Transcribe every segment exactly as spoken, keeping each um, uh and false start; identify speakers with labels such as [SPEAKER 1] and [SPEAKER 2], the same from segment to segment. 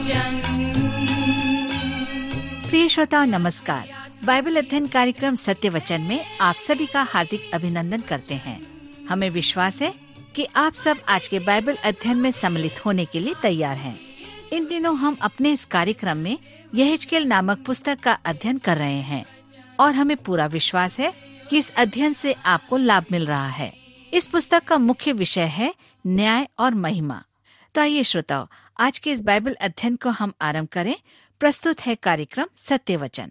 [SPEAKER 1] वचन।
[SPEAKER 2] प्रिय श्रोताओ नमस्कार। बाइबल अध्ययन कार्यक्रम सत्य वचन में आप सभी का हार्दिक अभिनंदन करते हैं। हमें विश्वास है कि आप सब आज के बाइबल अध्ययन में सम्मिलित होने के लिए तैयार हैं। इन दिनों हम अपने इस कार्यक्रम में यहेजकेल नामक पुस्तक का अध्ययन कर रहे हैं और हमें पूरा विश्वास है कि इस अध्ययन से आपको लाभ मिल रहा है। इस पुस्तक का मुख्य विषय है न्याय और महिमा। तो आइए श्रोताओ, आज के इस बाइबल अध्ययन को हम आरंभ करें। प्रस्तुत है कार्यक्रम सत्य वचन।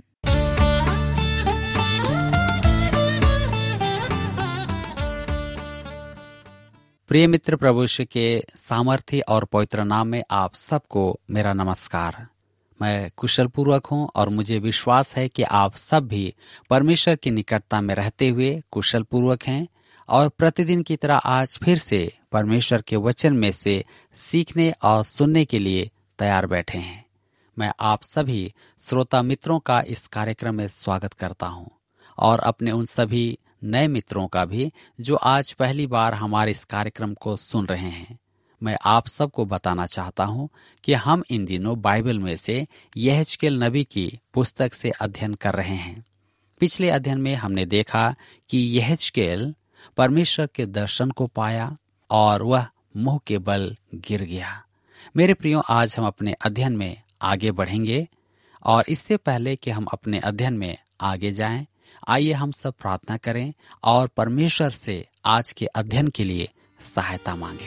[SPEAKER 3] प्रिय मित्र, प्रभु यीशु के सामर्थ्य और पवित्र नाम में आप सबको मेरा नमस्कार। मैं कुशल पूर्वक हूँ और मुझे विश्वास है कि आप सब भी परमेश्वर की निकटता में रहते हुए कुशल पूर्वक हैं और प्रतिदिन की तरह आज फिर से परमेश्वर के वचन में से सीखने और सुनने के लिए तैयार बैठे हैं। मैं आप सभी श्रोता मित्रों का इस कार्यक्रम में स्वागत करता हूं और अपने उन सभी नए मित्रों का भी जो आज पहली बार हमारे इस कार्यक्रम को सुन रहे हैं। मैं आप सबको बताना चाहता हूं कि हम इन दिनों बाइबल में से यहेजकेल नबी की पुस्तक से अध्ययन कर रहे हैं। पिछले अध्ययन में हमने देखा कि यहेजकेल परमेश्वर के दर्शन को पाया और वह मुंह के बल गिर गया। मेरे प्रियो, आज हम अपने अध्ययन में आगे बढ़ेंगे और इससे पहले कि हम अपने अध्ययन में आगे जाएं, आइए हम सब प्रार्थना करें और परमेश्वर से आज के अध्ययन के लिए सहायता मांगें।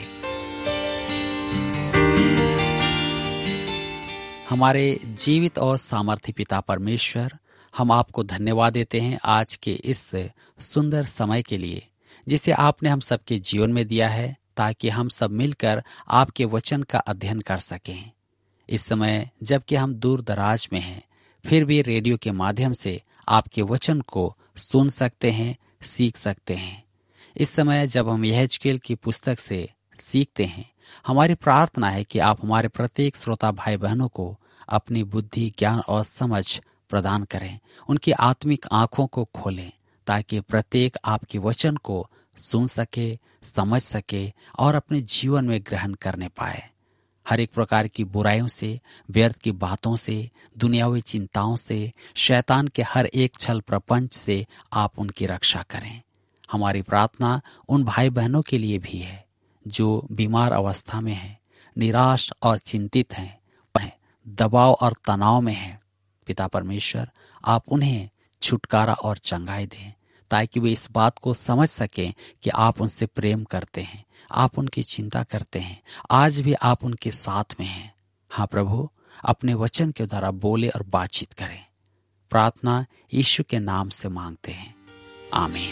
[SPEAKER 3] हमारे जीवित और सामर्थी पिता परमेश्वर, हम आपको धन्यवाद देते हैं आज के इस सुंदर समय के लिए जिसे आपने हम सबके जीवन में दिया है, ताकि हम सब मिलकर आपके वचन का अध्ययन कर सकें। इस समय जबकि हम दूर दराज में हैं, फिर भी रेडियो के माध्यम से आपके वचन को सुन सकते हैं, सीख सकते हैं। इस समय जब हम यहेजकेल की पुस्तक से सीखते हैं, हमारी प्रार्थना है कि आप हमारे प्रत्येक श्रोता भाई बहनों को अपनी बुद्धि, ज्ञान और समझ प्रदान करें, उनकी आत्मिक आंखों को खोलें, ताकि प्रत्येक आपके वचन को सुन सके, समझ सके और अपने जीवन में ग्रहण करने पाए। हर एक प्रकार की बुराइयों से, व्यर्थ की बातों से, दुनियावी चिंताओं से, शैतान के हर एक छल प्रपंच से आप उनकी रक्षा करें। हमारी प्रार्थना उन भाई बहनों के लिए भी है जो बीमार अवस्था में हैं, निराश और चिंतित हैं, वह दबाव और तनाव में हैं। पिता परमेश्वर, आप उन्हें छुटकारा और चंगाई दें, ताकि वे इस बात को समझ सकें कि आप उनसे प्रेम करते हैं, आप उनकी चिंता करते हैं, आज भी आप उनके साथ में हैं। हाँ प्रभु, अपने वचन के द्वारा बोले और बातचीत करें। प्रार्थना यीशु के नाम से मांगते हैं, आमीन।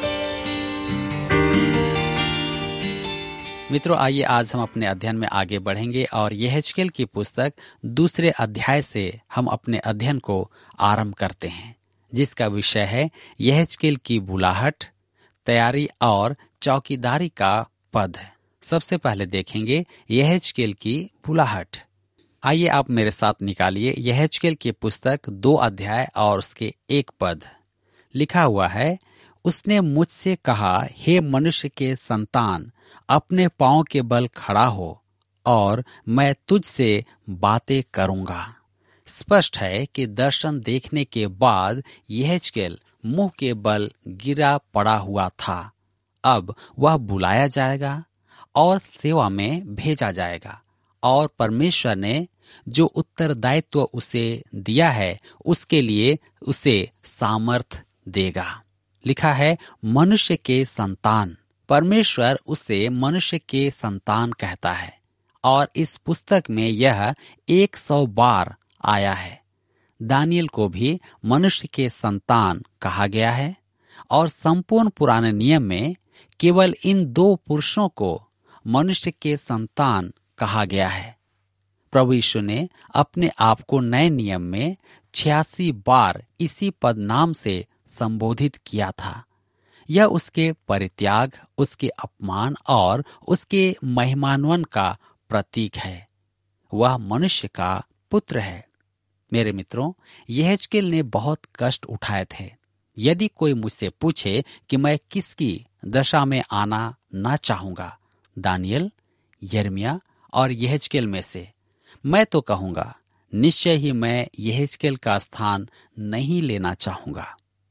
[SPEAKER 3] मित्रों, आइए आज हम अपने अध्ययन में आगे बढ़ेंगे और यहेजकेल की पुस्तक दूसरे अध्याय से हम अपने अध्ययन को आरंभ करते हैं, जिसका विषय है यहेजकेल की बुलाहट, तैयारी और चौकीदारी का पद। सबसे पहले देखेंगे यहेजकेल की बुलाहट। आइए आप मेरे साथ निकालिए यहेजकेल की पुस्तक दो अध्याय और उसके एक पद। लिखा हुआ है, उसने मुझसे कहा, हे मनुष्य के संतान, अपने पांव के बल खड़ा हो और मैं तुझसे बातें करूंगा। स्पष्ट है कि दर्शन देखने के बाद यहेजकेल मुंह के बल गिरा पड़ा हुआ था। अब वह बुलाया जाएगा और सेवा में भेजा जाएगा और परमेश्वर ने जो उत्तरदायित्व उसे दिया है उसके लिए उसे सामर्थ देगा। लिखा है मनुष्य के संतान। परमेश्वर उसे मनुष्य के संतान कहता है और इस पुस्तक में यह एक सौ बार आया है। दानियल को भी मनुष्य के संतान कहा गया है और संपूर्ण पुराने नियम में केवल इन दो पुरुषों को मनुष्य के संतान कहा गया है। प्रभु यीशु ने अपने आप को नए नियम में छियासी बार इसी पद नाम से संबोधित किया था। यह उसके परित्याग, उसके अपमान और उसके महिमान्वन का प्रतीक है। वह मनुष्य का पुत्र है। मेरे मित्रों, यहेजकेल ने बहुत कष्ट उठाए थे। यदि कोई मुझसे पूछे कि मैं किसकी दशा में आना ना चाहूंगा, दानियल, यिर्मयाह और यहेजकेल में से मैं तो कहूंगा निश्चय ही मैं यहेजकेल का स्थान नहीं लेना चाहूंगा।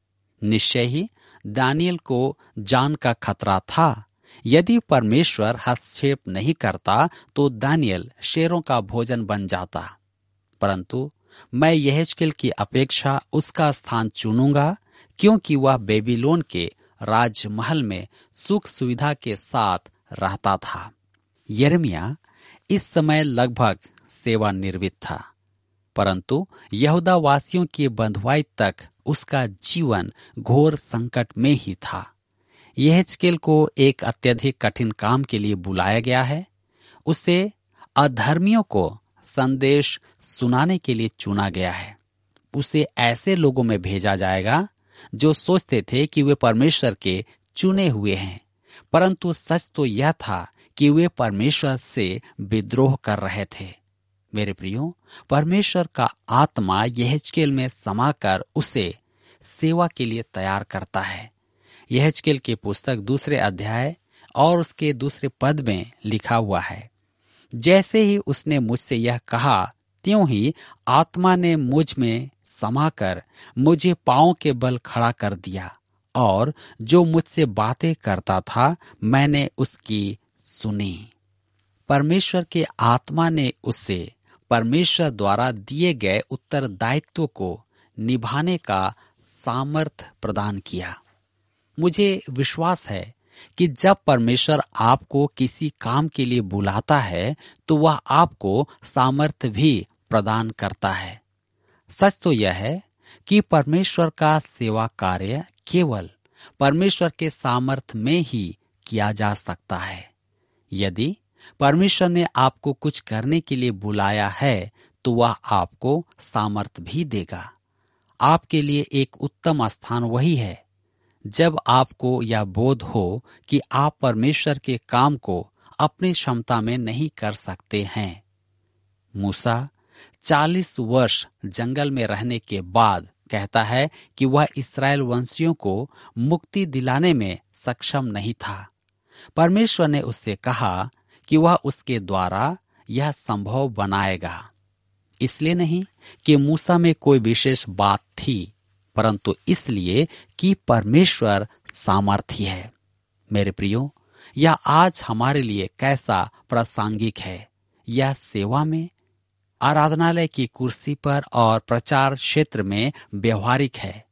[SPEAKER 3] निश्चय ही दानियल को जान का खतरा था। यदि परमेश्वर हस्तक्षेप नहीं करता तो दानियल शेरों का भोजन बन जाता। परंतु मैं यहेजकेल की अपेक्षा उसका स्थान चुनूंगा, क्योंकि वह बेबीलोन के राजमहल में सुख सुविधा के साथ रहता था। यिर्मयाह इस समय लगभग सेवानिवृत्त था, परंतु यहूदा वासियों की बंधुआई तक उसका जीवन घोर संकट में ही था। यहेजकेल को एक अत्यधिक कठिन काम के लिए बुलाया गया है। उसे अधर्मियों को संदेश सुनाने के लिए चुना गया है। उसे ऐसे लोगों में भेजा जाएगा जो सोचते थे कि वे परमेश्वर के चुने हुए हैं, परंतु सच तो यह था कि वे परमेश्वर से विद्रोह कर रहे थे। मेरे प्रियो, परमेश्वर का आत्मा यहेजकेल में समाकर उसे सेवा के लिए तैयार करता है। यहेजकेल की पुस्तक दूसरे अध्याय और उसके दूसरे पद में लिखा हुआ है, जैसे ही उसने मुझसे यह कहा, त्यों ही आत्मा ने मुझ में समाकर मुझे पांव के बल खड़ा कर दिया, और जो मुझसे बातें करता था मैंने उसकी सुनी। परमेश्वर के आत्मा ने उसे परमेश्वर द्वारा दिए गए उत्तरदायित्व को निभाने का सामर्थ्य प्रदान किया। मुझे विश्वास है कि जब परमेश्वर आपको किसी काम के लिए बुलाता है तो वह आपको सामर्थ्य भी प्रदान करता है। सच तो यह है कि परमेश्वर का सेवा कार्य केवल परमेश्वर के सामर्थ्य में ही किया जा सकता है। यदि परमेश्वर ने आपको कुछ करने के लिए बुलाया है तो वह आपको सामर्थ्य भी देगा। आपके लिए एक उत्तम स्थान वही है जब आपको यह बोध हो कि आप परमेश्वर के काम को अपनी क्षमता में नहीं कर सकते हैं। मूसा चालीस वर्ष जंगल में रहने के बाद कहता है कि वह इस्राएल वंशियों को मुक्ति दिलाने में सक्षम नहीं था। परमेश्वर ने उससे कहा कि वह उसके द्वारा यह संभव बनाएगा। इसलिए नहीं कि मूसा में कोई विशेष बात थी, परंतु इसलिए कि परमेश्वर सामर्थी है। मेरे प्रियो, यह आज हमारे लिए कैसा प्रासंगिक है। यह सेवा में, आराधनालय की कुर्सी पर और प्रचार क्षेत्र में व्यवहारिक है।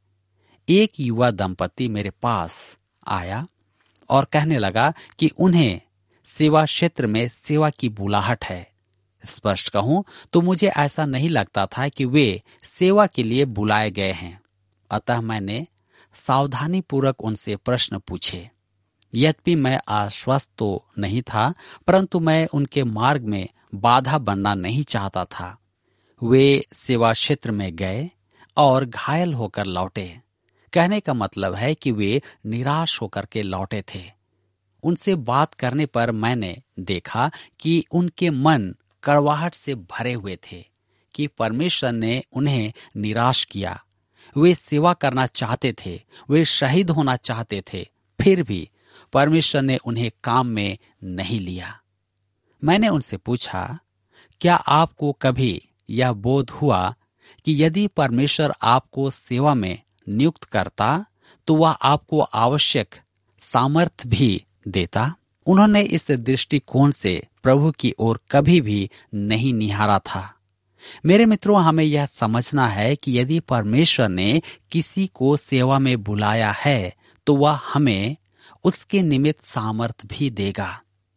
[SPEAKER 3] एक युवा दंपति मेरे पास आया और कहने लगा कि उन्हें सेवा क्षेत्र में सेवा की बुलाहट है। स्पष्ट कहूं तो मुझे ऐसा नहीं लगता था कि वे सेवा के लिए बुलाए गए हैं। अतः मैंने सावधानी पूर्वक उनसे प्रश्न पूछे। यद्यपि मैं आश्वस्त तो नहीं था, परंतु मैं उनके मार्ग में बाधा बनना नहीं चाहता था। वे सेवा क्षेत्र में गए और घायल होकर लौटे। कहने का मतलब है कि वे निराश होकर के लौटे थे। उनसे बात करने पर मैंने देखा कि उनके मन कड़वाहट से भरे हुए थे कि परमेश्वर ने उन्हें निराश किया। वे सेवा करना चाहते थे, वे शहीद होना चाहते थे, फिर भी परमेश्वर ने उन्हें काम में नहीं लिया। मैंने उनसे पूछा, क्या आपको कभी यह बोध हुआ कि यदि परमेश्वर आपको सेवा में नियुक्त करता तो वह आपको आवश्यक सामर्थ्य भी देता? उन्होंने इस दृष्टिकोण से प्रभु की ओर कभी भी नहीं निहारा था। मेरे मित्रों, हमें यह समझना है कि यदि परमेश्वर ने किसी को सेवा में बुलाया है तो वह हमें उसके निमित्त सामर्थ्य भी देगा।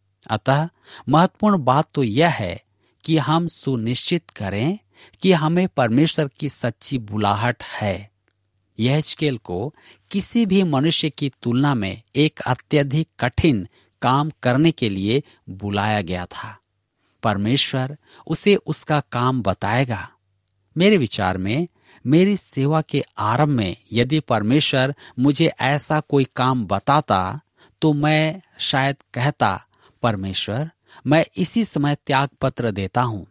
[SPEAKER 3] अतः महत्वपूर्ण बात तो यह है कि हम सुनिश्चित करें कि हमें परमेश्वर की सच्ची बुलाहट है। यहेजकेल को किसी भी मनुष्य की तुलना में एक अत्यधिक कठिन काम करने के लिए बुलाया गया था। परमेश्वर उसे उसका काम बताएगा। मेरे विचार में मेरी सेवा के आरंभ में यदि परमेश्वर मुझे ऐसा कोई काम बताता तो मैं शायद कहता, परमेश्वर, मैं इसी समय त्याग पत्र देता हूं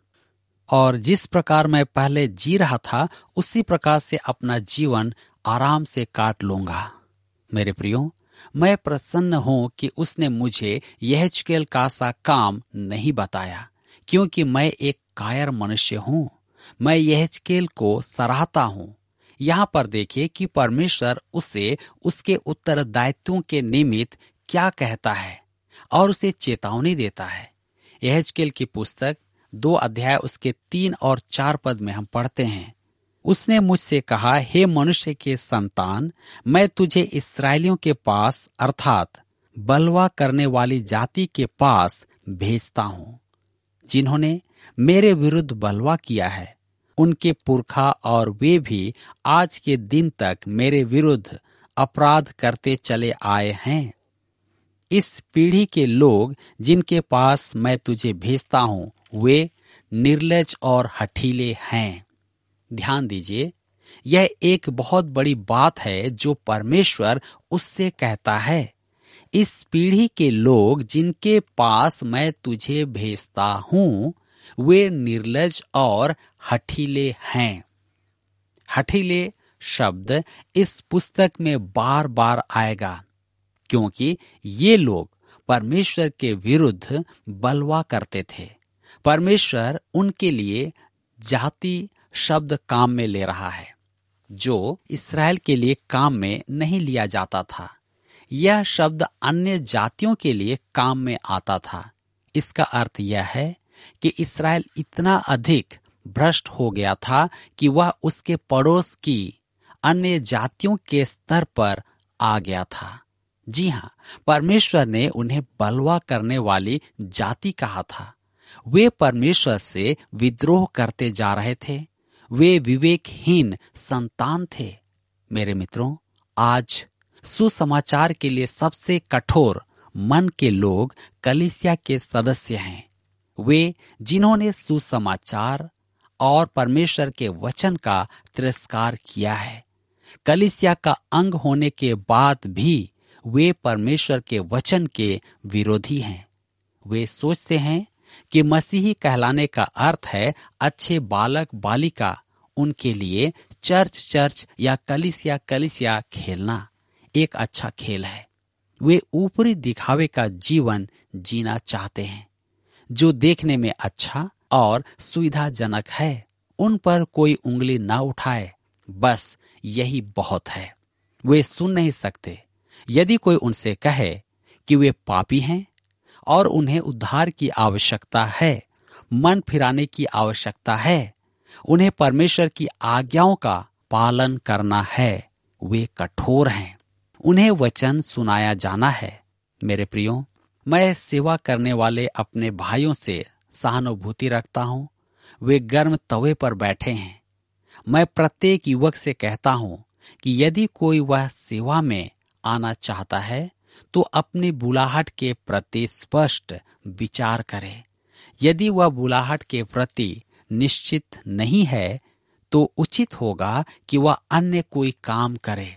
[SPEAKER 3] और जिस प्रकार मैं पहले जी रहा था उसी प्रकार से अपना जीवन आराम से काट लूंगा। मेरे प्रियो, मैं प्रसन्न हूं कि उसने मुझे यहेजकेल का सा काम नहीं बताया, क्योंकि मैं एक कायर मनुष्य हूं। मैं यहेजकेल को सराहता हूं। यहां पर देखिए कि परमेश्वर उसे उसके उत्तरदायित्वों के निमित्त क्या कहता है और उसे चेतावनी देता है। यहेजकेल की पुस्तक दो अध्याय उसके तीन और चार पद में हम पढ़ते हैं, उसने मुझसे कहा, हे मनुष्य के संतान, मैं तुझे इस्राएलियों के पास अर्थात बलवा करने वाली जाति के पास भेजता हूं, जिन्होंने मेरे विरुद्ध बलवा किया है। उनके पुरखा और वे भी आज के दिन तक मेरे विरुद्ध अपराध करते चले आए हैं। इस पीढ़ी के लोग जिनके पास मैं तुझे भेजता हूं, वे निर्लज और हठीले हैं। ध्यान दीजिए, यह एक बहुत बड़ी बात है जो परमेश्वर उससे कहता है। इस पीढ़ी के लोग जिनके पास मैं तुझे भेजता हूं, वे निर्लज और हठीले हैं। हठीले शब्द इस पुस्तक में बार बार आएगा, क्योंकि ये लोग परमेश्वर के विरुद्ध बलवा करते थे। परमेश्वर उनके लिए जाति शब्द काम में ले रहा है, जो इस्राएल के लिए काम में नहीं लिया जाता था। यह शब्द अन्य जातियों के लिए काम में आता था। इसका अर्थ यह है कि इस्राएल इतना अधिक भ्रष्ट हो गया था कि वह उसके पड़ोस की अन्य जातियों के स्तर पर आ गया था। जी हाँ, परमेश्वर ने उन्हें बलवा करने वाली जाति कहा था। वे परमेश्वर से विद्रोह करते जा रहे थे। वे विवेकहीन संतान थे। मेरे मित्रों, आज सुसमाचार के लिए सबसे कठोर मन के लोग कलीसिया के सदस्य हैं। वे जिन्होंने सुसमाचार और परमेश्वर के वचन का तिरस्कार किया है। कलीसिया का अंग होने के बाद भी वे परमेश्वर के वचन के विरोधी हैं। वे सोचते हैं कि मसीही कहलाने का अर्थ है अच्छे बालक बालिका उनके लिए चर्च चर्च या कलीसिया कलीसिया खेलना एक अच्छा खेल है। वे ऊपरी दिखावे का जीवन जीना चाहते हैं, जो देखने में अच्छा और सुविधाजनक है। उन पर कोई उंगली ना उठाए, बस यही बहुत है। वे सुन नहीं सकते यदि कोई उनसे कहे कि वे पापी हैं और उन्हें उद्धार की आवश्यकता है, मन फिराने की आवश्यकता है, उन्हें परमेश्वर की आज्ञाओं का पालन करना है। वे कठोर हैं, उन्हें वचन सुनाया जाना है। मेरे प्रियो, मैं सेवा करने वाले अपने भाइयों से सहानुभूति रखता हूं। वे गर्म तवे पर बैठे हैं। मैं प्रत्येक युवक से कहता हूं कि यदि कोई वह सेवा में आना चाहता है तो अपनी बुलाहट के प्रति स्पष्ट विचार करे। यदि वह बुलाहट के प्रति निश्चित नहीं है तो उचित होगा कि वह अन्य कोई काम करे।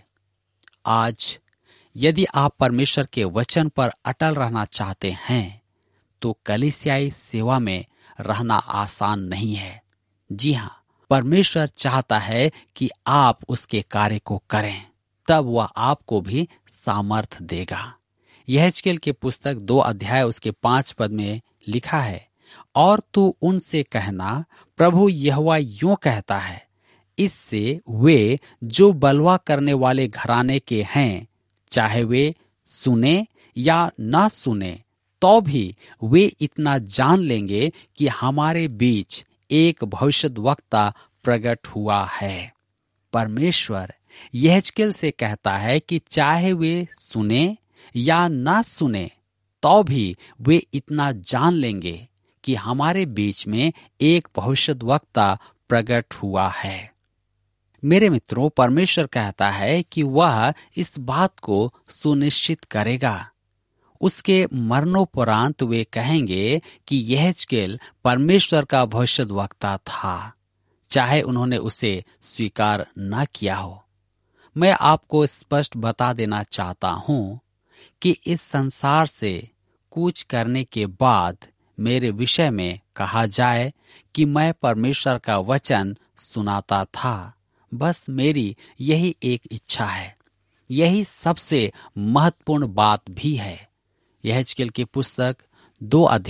[SPEAKER 3] आज यदि आप परमेश्वर के वचन पर अटल रहना चाहते हैं तो कलीसियाई सेवा में रहना आसान नहीं है। जी हाँ, परमेश्वर चाहता है कि आप उसके कार्य को करें, तब वह आपको भी सामर्थ देगा। यहेजकेल की पुस्तक दो अध्याय उसके पांच पद में लिखा है, और तू उनसे कहना, प्रभु यहोवा यूं कहता है, इससे वे जो बलवा करने वाले घराने के हैं, चाहे वे सुने या ना सुने, तो भी वे इतना जान लेंगे कि हमारे बीच एक भविष्यद्वक्ता प्रकट हुआ है। परमेश्वर यहेजकेल से कहता है कि चाहे वे सुने या ना सुने, तो भी वे इतना जान लेंगे कि हमारे बीच में एक भविष्यद्वक्ता प्रकट हुआ है। मेरे मित्रों, परमेश्वर कहता है कि वह इस बात को सुनिश्चित करेगा। उसके मरणोपरांत वे कहेंगे कि यहेजकेल परमेश्वर का भविष्यद्वक्ता था, चाहे उन्होंने उसे स्वीकार न किया हो। मैं आपको स्पष्ट बता देना चाहता हूं कि इस संसार से कूच करने के बाद मेरे विषय में कहा जाए कि मैं परमेश्वर का वचन सुनाता था, बस मेरी यही एक इच्छा है। यही सबसे महत्वपूर्ण बात भी है। यहेजकेल की पुस्तक दो अध्याय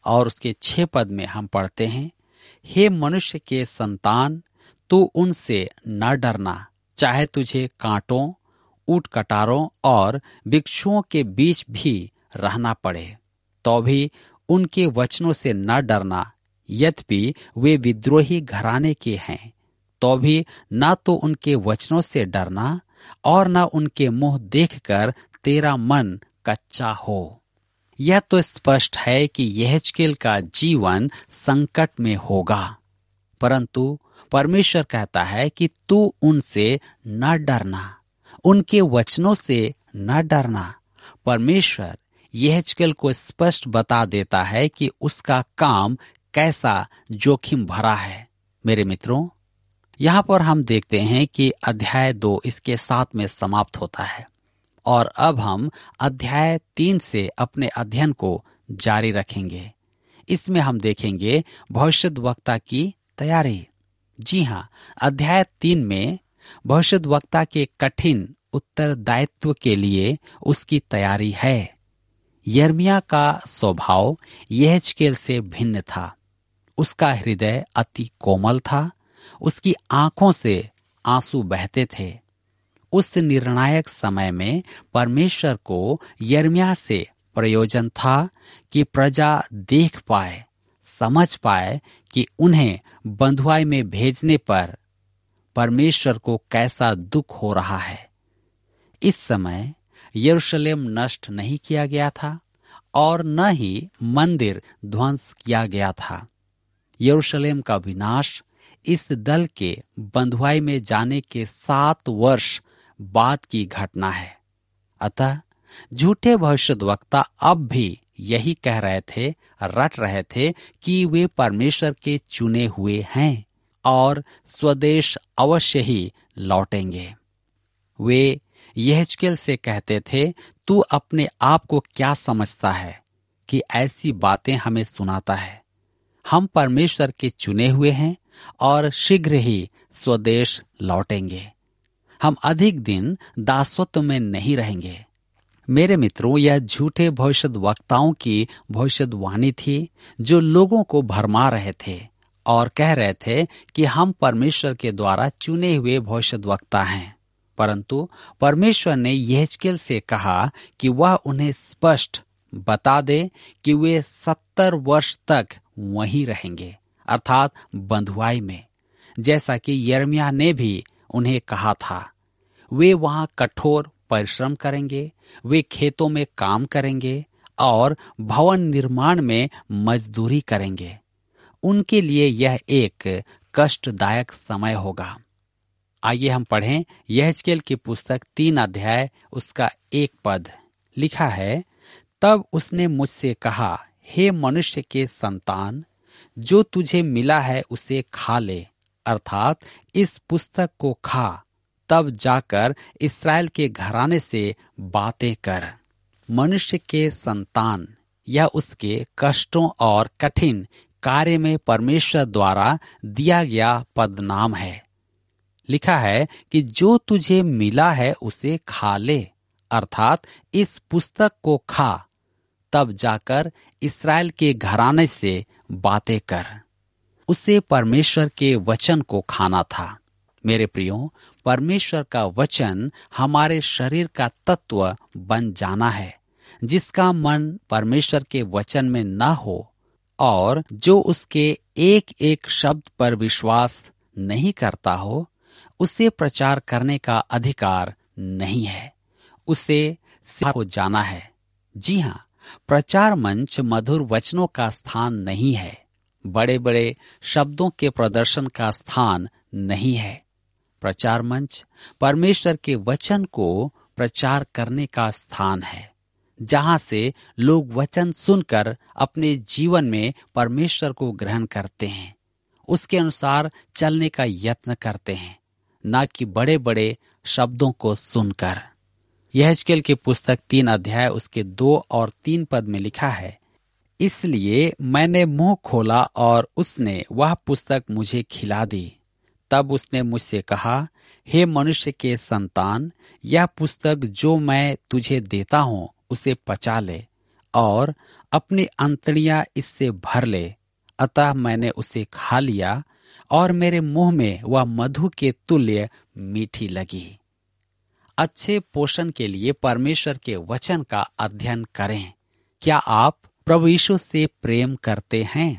[SPEAKER 3] और उसके छह पद में हम पढ़ते हैं, हे मनुष्य के संतान, तू उनसे न डरना, चाहे तुझे कांटों, ऊंट कटारों और वृक्षों के बीच भी रहना पड़े, तो भी उनके वचनों से न डरना। यद्यपि वे विद्रोही घराने के हैं, तो भी न तो उनके वचनों से डरना और न उनके मुंह देखकर तेरा मन कच्चा हो। यह तो स्पष्ट है कि यहेजकेल का जीवन संकट में होगा, परंतु परमेश्वर कहता है कि तू उनसे न डरना, उनके वचनों से न डरना। परमेश्वर यहेजकेल को स्पष्ट बता देता है कि उसका काम कैसा जोखिम भरा है। मेरे मित्रों, यहाँ पर हम देखते हैं कि अध्याय दो इसके साथ में समाप्त होता है और अब हम अध्याय तीन से अपने अध्ययन को जारी रखेंगे। इसमें हम देखेंगे भविष्यद्वक्ता की तैयारी। जी हाँ, अध्याय तीन में भविष्यद्वक्ता के कठिन उत्तरदायित्व के लिए उसकी तैयारी है। यिर्मयाह का स्वभाव यहेजकेल से भिन्न था। उसका हृदय अति कोमल था, उसकी आंखों से आंसू बहते थे। उस निर्णायक समय में परमेश्वर को यिर्मयाह से प्रयोजन था कि प्रजा देख पाए, समझ पाए कि उन्हें बंधुआई में भेजने पर परमेश्वर को कैसा दुख हो रहा है। इस समय यरूशलेम नष्ट नहीं किया गया था और न ही मंदिर ध्वंस किया गया था। यरूशलेम का विनाश इस दल के बंधुआई में जाने के सात वर्ष बाद की घटना है। अतः झूठे भविष्यद्वक्ता अब भी यही कह रहे थे, रट रहे थे कि वे परमेश्वर के चुने हुए हैं और स्वदेश अवश्य ही लौटेंगे। वे यहेजकेल से कहते थे, तू अपने आप को क्या समझता है कि ऐसी बातें हमें सुनाता है? हम परमेश्वर के चुने हुए हैं और शीघ्र ही स्वदेश लौटेंगे। हम अधिक दिन दासत्व में नहीं रहेंगे। मेरे मित्रों, यह झूठे भविष्यद्वक्ताओं की भविष्यवाणी थी जो लोगों को भरमा रहे थे और कह रहे थे कि हम परमेश्वर के द्वारा चुने हुए भविष्यद्वक्ता हैं। परंतु परमेश्वर ने यहेजकेल से कहा कि वह उन्हें स्पष्ट बता दे कि वे सत्तर वर्ष तक वहीं रहेंगे, अर्थात बंधुआई में, जैसा कि यिर्मयाह ने भी उन्हें कहा था। वे वहां कठोर परिश्रम करेंगे, वे खेतों में काम करेंगे और भवन निर्माण में मजदूरी करेंगे। उनके लिए यह एक कष्टदायक समय होगा। आइए हम पढ़ें यहेजकेल की पुस्तक तीन अध्याय उसका एक पद। लिखा है, तब उसने मुझसे कहा, हे मनुष्य के संतान, जो तुझे मिला है उसे खा ले, अर्थात इस पुस्तक को खा, तब जाकर इस्राएल के घराने से बातें कर। मनुष्य के संतान यह उसके कष्टों और कठिन कार्य में परमेश्वर द्वारा दिया गया पदनाम है। लिखा है कि जो तुझे मिला है उसे खा ले, अर्थात इस पुस्तक को खा, तब जाकर इस्राएल के घराने से बातें कर। उसे परमेश्वर के वचन को खाना था। मेरे प्रियो, परमेश्वर का वचन हमारे शरीर का तत्व बन जाना है। जिसका मन परमेश्वर के वचन में न हो और जो उसके एक एक शब्द पर विश्वास नहीं करता हो, उसे प्रचार करने का अधिकार नहीं है। उसे सिर हो जाना है। जी हाँ, प्रचार मंच मधुर वचनों का स्थान नहीं है, बड़े बड़े शब्दों के प्रदर्शन का स्थान नहीं है। प्रचार मंच परमेश्वर के वचन को प्रचार करने का स्थान है, जहां से लोग वचन सुनकर अपने जीवन में परमेश्वर को ग्रहण करते हैं, उसके अनुसार चलने का यत्न करते हैं, न कि बड़े बड़े शब्दों को सुनकर। यहेजकेल की पुस्तक तीन अध्याय उसके दो और तीन पद में लिखा है, इसलिए मैंने मुंह खोला और उसने वह पुस्तक मुझे खिला दी। तब उसने मुझसे कहा, हे मनुष्य के संतान, यह पुस्तक जो मैं तुझे देता हूँ उसे पचा ले और अपनी अंतड़ियां इससे भर ले। अतः मैंने उसे खा लिया और मेरे मुंह में वह मधु के तुल्य मीठी लगी। अच्छे पोषण के लिए परमेश्वर के वचन का अध्ययन करें। क्या आप प्रभु यीशु से प्रेम करते हैं?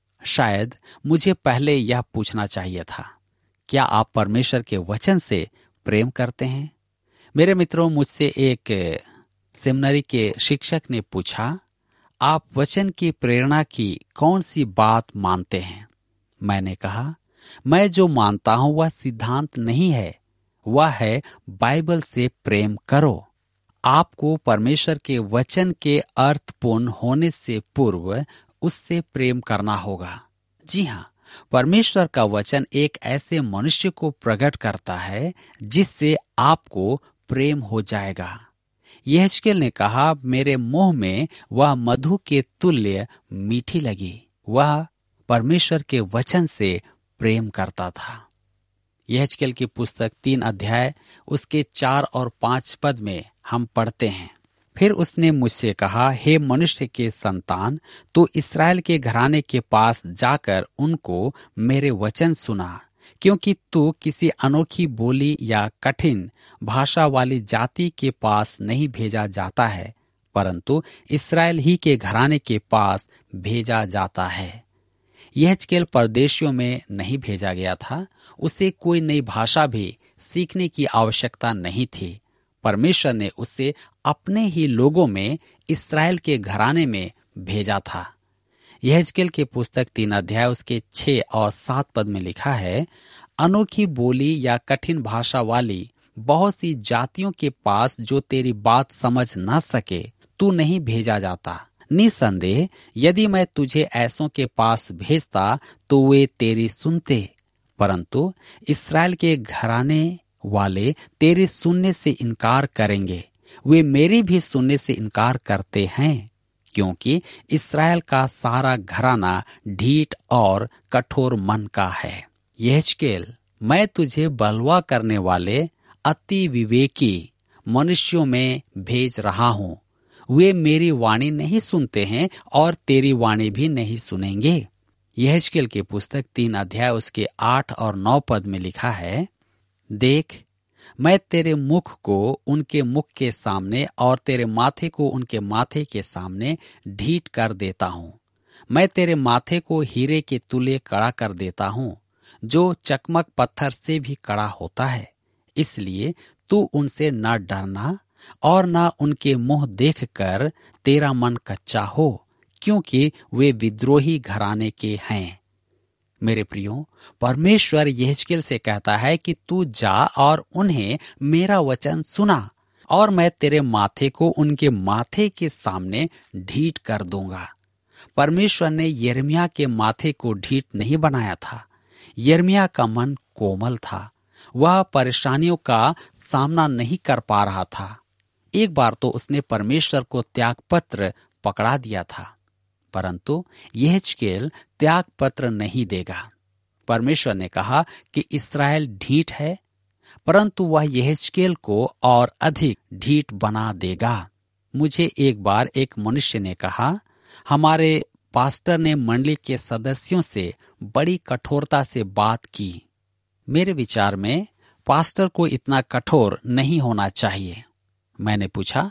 [SPEAKER 3] शायद मुझे पहले यह पूछना चाहिए था, क्या आप परमेश्वर के वचन से प्रेम करते हैं? मेरे मित्रों, मुझसे एक सेमिनरी के शिक्षक ने पूछा, आप वचन की प्रेरणा की कौन सी बात मानते हैं? मैंने कहा, मैं जो मानता हूं वह सिद्धांत नहीं है, वह है बाइबल से प्रेम करो। आपको परमेश्वर के वचन के अर्थपूर्ण होने से पूर्व उससे प्रेम करना होगा। जी हाँ, परमेश्वर का वचन एक ऐसे मनुष्य को प्रकट करता है जिससे आपको प्रेम हो जाएगा। यहेजकेल ने कहा, मेरे मुंह में वह मधु के तुल्य मीठी लगी। वह परमेश्वर के वचन से प्रेम करता था। यहेजकेल की पुस्तक तीन अध्याय उसके चार और पांच पद में हम पढ़ते हैं, फिर उसने मुझसे कहा, हे मनुष्य के संतान, तू इस्राएल के घराने के पास जाकर उनको मेरे वचन सुना, क्योंकि तू किसी अनोखी बोली या कठिन भाषा वाली जाति के पास नहीं भेजा जाता है, परंतु इस्राएल ही के घराने के पास भेजा जाता है। यहेजकेल परदेशियों में नहीं भेजा गया था। उसे कोई नई भाषा भी सीखने की आवश्यकता नहीं थी। परमेश्वर ने उसे अपने ही लोगों में, इस्राएल के घराने में भेजा था। यहेजकेल की पुस्तक तीन अध्याय उसके छह और सात पद में लिखा है, अनोखी बोली या कठिन भाषा वाली बहुत सी जातियों के पास जो तेरी बात समझ न सके, तू नहीं भेजा जाता। निसंदेह यदि मैं तुझे ऐसों के पास भेजता तो वे तेरी सुनते, परंतु इस्राएल के घराने वाले तेरे सुनने से इनकार करेंगे। वे मेरी भी सुनने से इनकार करते हैं, क्योंकि इस्राएल का सारा घराना ढीठ और कठोर मन का है। यहेजकेल, मैं तुझे बलवा करने वाले अति विवेकी मनुष्यों में भेज रहा हूँ। वे मेरी वाणी नहीं सुनते हैं और तेरी वाणी भी नहीं सुनेंगे। यहेजकेल की पुस्तक तीन अध्याय उसके आठ और नौ पद में लिखा है, देख, मैं तेरे मुख को उनके मुख के सामने और तेरे माथे को उनके माथे के सामने ढीठ कर देता हूँ। मैं तेरे माथे को हीरे के तुल्य कड़ा कर देता हूँ, जो चकमक पत्थर से भी कड़ा होता है। इसलिए तू उनसे न डरना और न उनके मुंह देखकर तेरा मन कच्चा हो, क्योंकि वे विद्रोही घराने के हैं। मेरे प्रियो, परमेश्वर यहेजकेल से कहता है कि तू जा और उन्हें मेरा वचन सुना, और मैं तेरे माथे को उनके माथे के सामने ढीठ कर दूंगा। परमेश्वर ने यिर्मयाह के माथे को ढीठ नहीं बनाया था। यिर्मयाह का मन कोमल था। वह परेशानियों का सामना नहीं कर पा रहा था। एक बार तो उसने परमेश्वर को त्याग पत्र पकड़ा दिया था, परंतु यहेजकेल त्याग पत्र नहीं देगा। परमेश्वर ने कहा कि इस्राएल ढीठ है, परंतु वह यहेजकेल को और अधिक ढीठ बना देगा। मुझे एक बार एक मनुष्य ने कहा, हमारे पास्टर ने मंडली के सदस्यों से बड़ी कठोरता से बात की। मेरे विचार में पास्टर को इतना कठोर नहीं होना चाहिए। मैंने पूछा,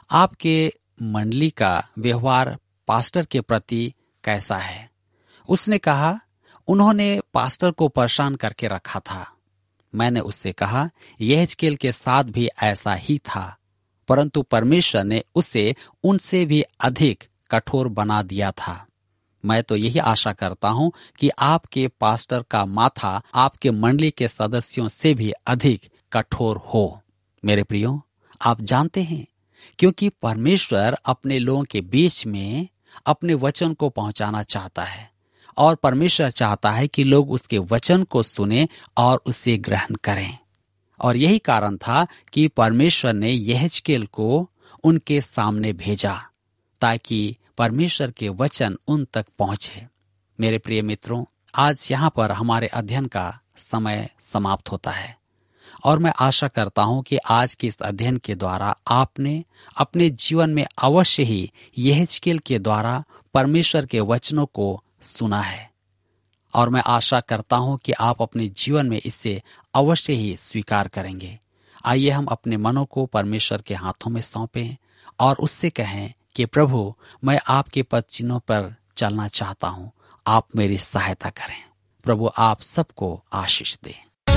[SPEAKER 3] आपके मंडली का व्यवहार पास्टर के प्रति कैसा है? उसने कहा, उन्होंने पास्टर को परेशान करके रखा था। मैंने उससे कहा, यहेजकेल के साथ भी ऐसा ही था, परंतु परमेश्वर ने उसे उनसे भी अधिक कठोर बना दिया था। मैं तो यही आशा करता हूं कि आपके पास्टर का माथा आपके मंडली के सदस्यों से भी अधिक कठोर हो। मेरे प्रियो, आप जानते हैं, क्योंकि परमेश्वर अपने लोगों के बीच में अपने वचन को पहुंचाना चाहता है, और परमेश्वर चाहता है कि लोग उसके वचन को सुने और उसे ग्रहण करें। और यही कारण था कि परमेश्वर ने यहेजकेल को उनके सामने भेजा, ताकि परमेश्वर के वचन उन तक पहुंचे। मेरे प्रिय मित्रों, आज यहाँ पर हमारे अध्ययन का समय समाप्त होता है, और मैं आशा करता हूं कि आज के इस अध्ययन के द्वारा आपने अपने जीवन में अवश्य ही यहेजकेल के द्वारा परमेश्वर के वचनों को सुना है, और मैं आशा करता हूं कि आप अपने जीवन में इसे अवश्य ही स्वीकार करेंगे। आइए हम अपने मनों को परमेश्वर के हाथों में सौंपें और उससे कहें कि प्रभु, मैं आपके पद चिन्हों पर चलना चाहता हूं, आप मेरी सहायता करें। प्रभु आप सबको आशीष दें।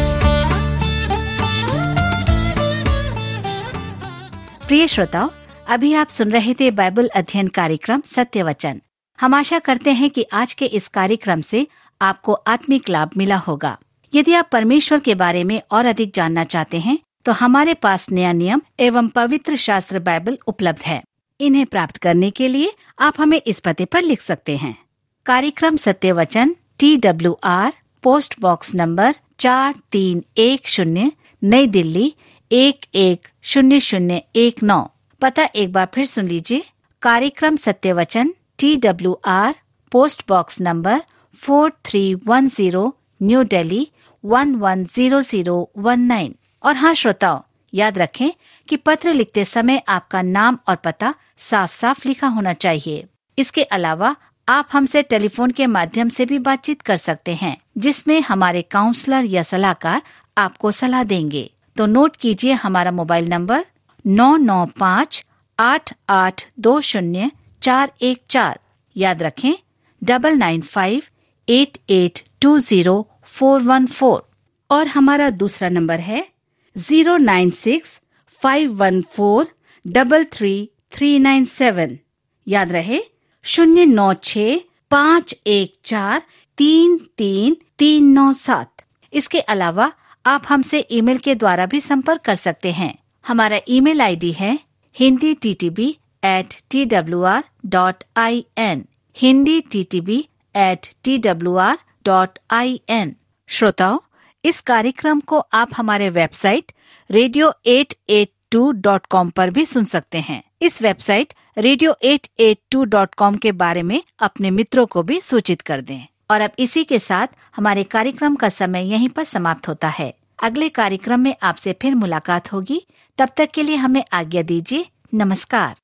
[SPEAKER 2] प्रिय श्रोताओ, अभी आप सुन रहे थे बाइबल अध्ययन कार्यक्रम सत्य वचन। हम आशा करते हैं कि आज के इस कार्यक्रम से आपको आत्मिक लाभ मिला होगा। यदि आप परमेश्वर के बारे में और अधिक जानना चाहते हैं तो हमारे पास नया नियम एवं पवित्र शास्त्र बाइबल उपलब्ध है। इन्हें प्राप्त करने के लिए आप हमें इस पते पर लिख सकते हैं। कार्यक्रम सत्य वचन, T W R, post box number चार तीन एक शून्य, नई दिल्ली एक एक शून्य शून्य एक नौ। पता एक बार फिर सुन लीजिए। कार्यक्रम सत्य वचन, T W R, post box number four three one zero, New Delhi one one zero zero one nine. और हाँ श्रोताओ, याद रखें कि पत्र लिखते समय आपका नाम और पता साफ साफ लिखा होना चाहिए। इसके अलावा आप हमसे टेलीफोन के माध्यम से भी बातचीत कर सकते हैं, जिसमें हमारे काउंसलर या सलाहकार आपको सलाह देंगे। तो नोट कीजिए हमारा मोबाइल नंबर नौ नौ पाँच आठ आठ दो शून्य चार एक चार। याद रखें double nine five eight eight two zero four one four. और हमारा दूसरा नंबर है zero nine six five one four double three three nine seven. याद रहे शून्य नौ छः पाँच एक चार तीन तीन तीन नौ सात। इसके अलावा आप हमसे ईमेल के द्वारा भी संपर्क कर सकते हैं। हमारा ईमेल आईडी है Hindi T T B at T W R dot I N, Hindi T T B at T W R dot I N. श्रोताओ, इस कार्यक्रम को आप हमारे website radio eight eight two dot com पर भी सुन सकते हैं। इस website radio eight eight two dot com के बारे में अपने मित्रों को भी सूचित कर दें। और अब इसी के साथ हमारे कार्यक्रम का समय यहीं पर समाप्त होता है। अगले कार्यक्रम में आपसे फिर मुलाकात होगी। तब तक के लिए हमें आज्ञा दीजिए। नमस्कार।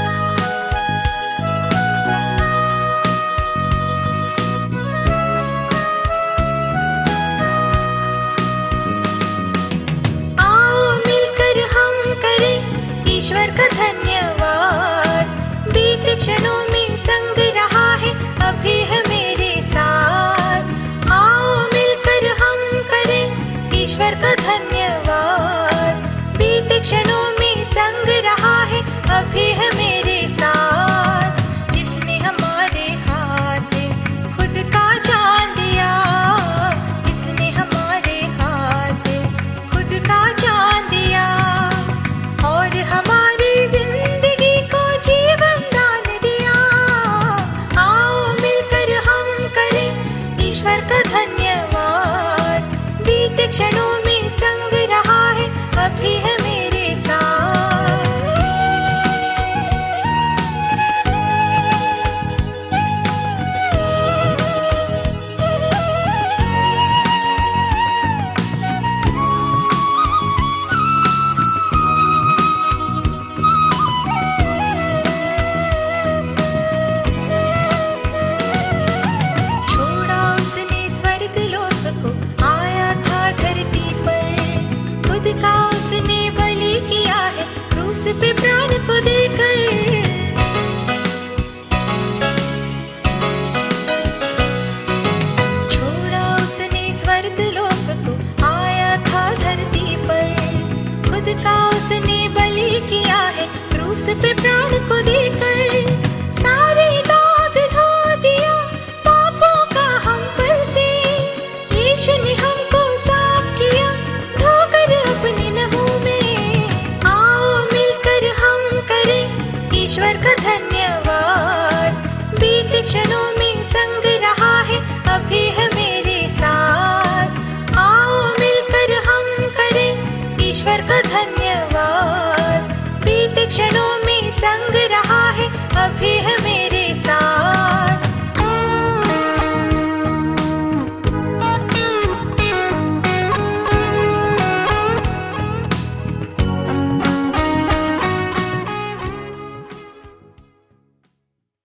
[SPEAKER 1] आओ मिलकर हम करें ईश्वर का धन्यवाद। बीते क्षणों में संग रहा है, अभी है मेरे साथ। आओ मिलकर हम करें ईश्वर का धन्यवाद। बीते क्षणों में संग रहा है, अभी है मेरे साथ। जिसने हमारे हाथ खुद का जान दिया, जिसने हमारे हाथ खुद का जान दिया, और हमारी जिंदगी को जीवन दान दिया। आओ मिलकर हम करें ईश्वर का धन्यवाद। बीते क्षणों में संग रहा है, अभी है मेरे साथ। छोड़ा उसने स्वर्ग लोक को, आया था धरती पर। खुद का उसने बलि किया है, क्रूस पे प्राण को देकर। छोड़ा उसने स्वर्ग लोक को, आया था धरती पर। खुद का उसने बलि किया है, क्रूस पे प्राण